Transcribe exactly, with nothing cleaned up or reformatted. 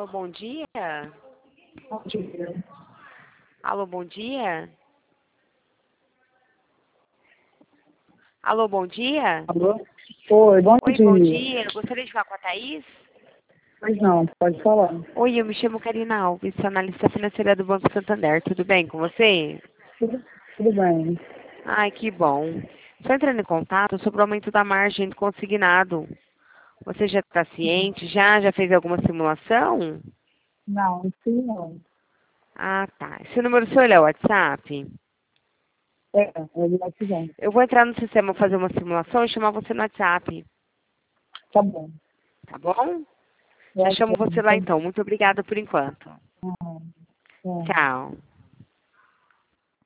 bom dia. Bom dia. Alô, bom dia. Alô, bom dia. Alô? Oi, bom Oi, dia. bom dia. Eu gostaria de falar com a Thaís. Pois não, pode falar. Oi, eu me chamo Karina Alves, sou analista financeira do Banco Santander. Tudo bem com você? Tudo, tudo bem. Ai, que bom. Estou entrando em contato sobre o aumento da margem do consignado. Você já está ciente? Já? Já fez alguma simulação? Não, sim, não. Ah, tá. Esse número seu é o WhatsApp? É, é de decisão. Eu vou entrar no sistema fazer uma simulação e chamar você no WhatsApp. Tá bom. Tá bom? É, Já é, chamo você lá tá então. Muito obrigada por enquanto. bom. É. Tchau.